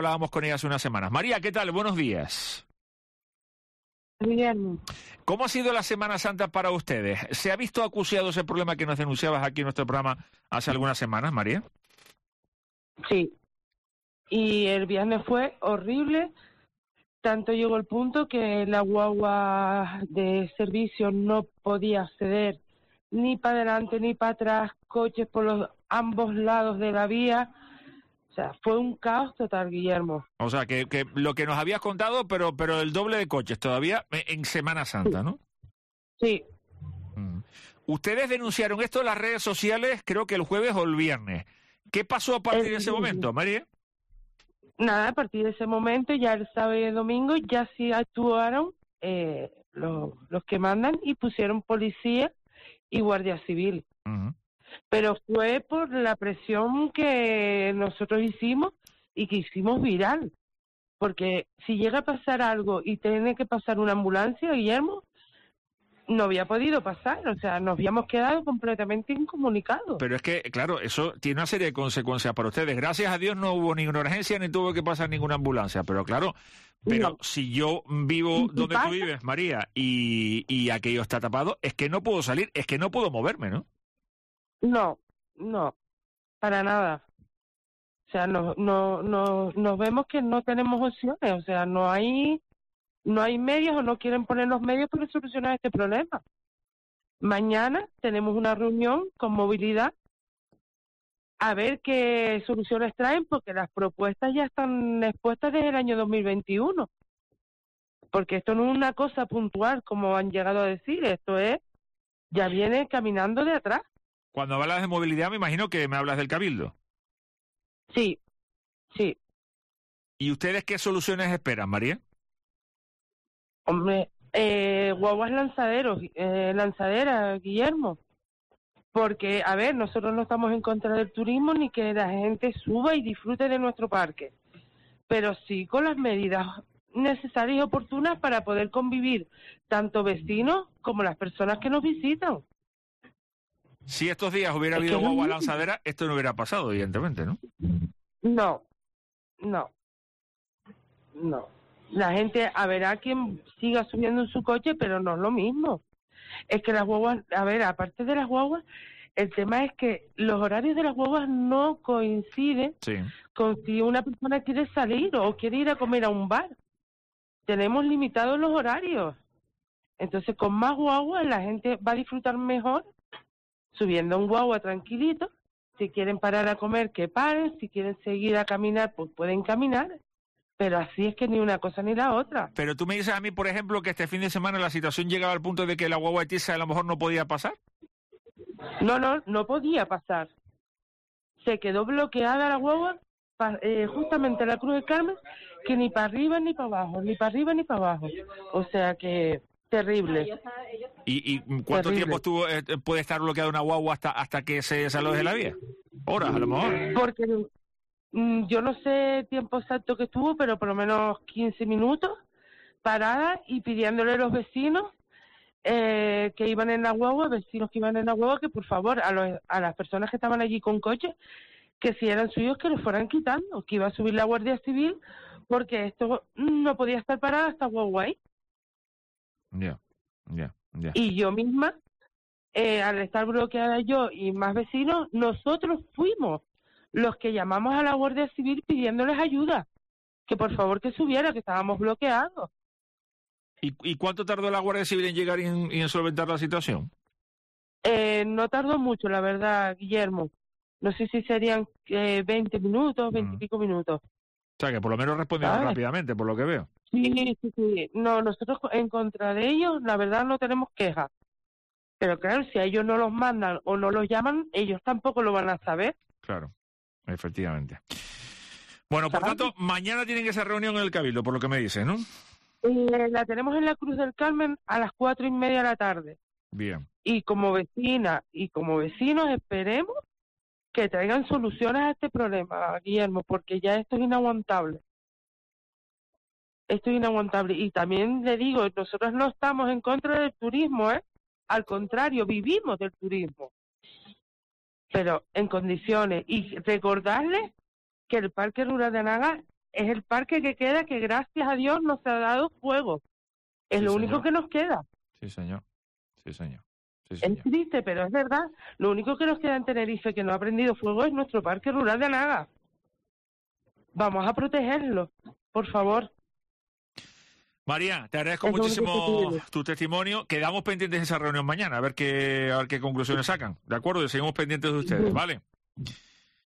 hablábamos con ella hace unas semanas. María, ¿qué tal? Buenos días. Guillermo. ¿Cómo ha sido la Semana Santa para ustedes? ¿Se ha visto acuciado ese problema que nos denunciabas aquí en nuestro programa hace algunas semanas, María? Sí. Y el viernes fue horrible. Tanto llegó el punto que la guagua de servicio no podía acceder ni para adelante ni para atrás, coches por los ambos lados de la vía. O sea, fue un caos total, Guillermo. O sea, que lo que nos habías contado, pero el doble de coches todavía en Semana Santa, ¿no? Sí. Ustedes denunciaron esto en las redes sociales, creo que el jueves o el viernes. ¿Qué pasó a partir de ese momento, María? Nada, a partir de ese momento, ya el sábado y el domingo, ya sí actuaron los que mandan y pusieron policía y guardia civil. Uh-huh. Pero fue por la presión que nosotros hicimos y que hicimos viral. Porque si llega a pasar algo y tiene que pasar una ambulancia, Guillermo, no había podido pasar. O sea, nos habíamos quedado completamente incomunicados. Pero es que, claro, eso tiene una serie de consecuencias para ustedes. Gracias a Dios no hubo ninguna urgencia ni tuvo que pasar ninguna ambulancia. Pero claro, No. si yo vivo donde tú vives, María, y aquello está tapado, es que no puedo salir, es que no puedo moverme, ¿no? No, para nada. O sea, nos vemos que no tenemos opciones. O sea, no hay medios o no quieren poner los medios para solucionar este problema. Mañana tenemos una reunión con movilidad a ver qué soluciones traen, porque las propuestas ya están expuestas desde el año 2021. Porque esto no es una cosa puntual, como han llegado a decir, esto ya viene caminando de atrás. Cuando hablas de movilidad, me imagino que me hablas del Cabildo. Sí. ¿Y ustedes qué soluciones esperan, María? Hombre, guaguas lanzaderas, Guillermo. Porque, a ver, nosotros no estamos en contra del turismo ni que la gente suba y disfrute de nuestro parque. Pero sí con las medidas necesarias y oportunas para poder convivir tanto vecinos como las personas que nos visitan. Si estos días hubiera habido guagua lanzadera, esto no hubiera pasado, evidentemente, ¿no? No. La gente, a ver, a quien siga subiendo en su coche, pero no es lo mismo. Es que las guaguas, a ver, aparte de las guaguas, el tema es que los horarios de las guaguas no coinciden con si una persona quiere salir o quiere ir a comer a un bar. Tenemos limitados los horarios. Entonces, con más guaguas, la gente va a disfrutar mejor subiendo un guagua tranquilito. Si quieren parar a comer, que paren. Si quieren seguir a caminar, pues pueden caminar. Pero así es que ni una cosa ni la otra. Pero tú me dices a mí, por ejemplo, que este fin de semana la situación llegaba al punto de que la guagua de Tiza a lo mejor no podía pasar. No podía pasar. Se quedó bloqueada la guagua justamente en la Cruz del Carmen, que ni para arriba ni para abajo, ni para arriba ni para abajo. O sea que terrible. ¿Y cuánto terrible tiempo puede estar bloqueada una guagua hasta que se desaloje de la vía? Horas, a lo mejor. Porque yo no sé tiempo exacto que estuvo, pero por lo menos 15 minutos parada y pidiéndole a los vecinos que iban en la guagua, vecinos que iban en la guagua, que por favor a las personas que estaban allí con coches, que si eran suyos que los fueran quitando, que iba a subir la Guardia Civil, porque esto no podía estar parada esta guagua ahí. Ya. Y yo misma, al estar bloqueada yo y más vecinos, nosotros fuimos los que llamamos a la Guardia Civil pidiéndoles ayuda, que por favor que subiera, que estábamos bloqueados. ¿Y cuánto tardó la Guardia Civil en llegar y en solventar la situación? No tardó mucho, la verdad, Guillermo. No sé si serían 20 minutos, 20 y pico minutos. O sea, que por lo menos respondieron rápidamente, por lo que veo. Sí. No, nosotros en contra de ellos, la verdad, no tenemos quejas. Pero claro, si a ellos no los mandan o no los llaman, ellos tampoco lo van a saber. Claro, efectivamente. Bueno, por tanto, mañana tienen esa reunión en el Cabildo, por lo que me dices, ¿no? La tenemos en la Cruz del Carmen a las 4:30 de la tarde. Bien. Y como vecina y como vecinos esperemos que traigan soluciones a este problema, Guillermo, porque ya esto es inaguantable. Esto es inaguantable. Y también le digo, nosotros no estamos en contra del turismo, al contrario, vivimos del turismo. Pero en condiciones. Y recordarles que el Parque Rural de Anaga es el parque que queda, que gracias a Dios nos ha dado fuego. Es Sí, lo señor. único que nos queda. Sí, señor. Sí, señor. Sí, Es señor. triste, pero es verdad. Lo único que nos queda en Tenerife que no ha prendido fuego es nuestro parque rural de Anaga. Vamos a protegerlo, por favor. María, te agradezco Es lo único que muchísimo pido. tu testimonio. Quedamos pendientes de esa reunión mañana, a ver qué conclusiones sacan. ¿De acuerdo? Y seguimos pendientes de ustedes, ¿vale?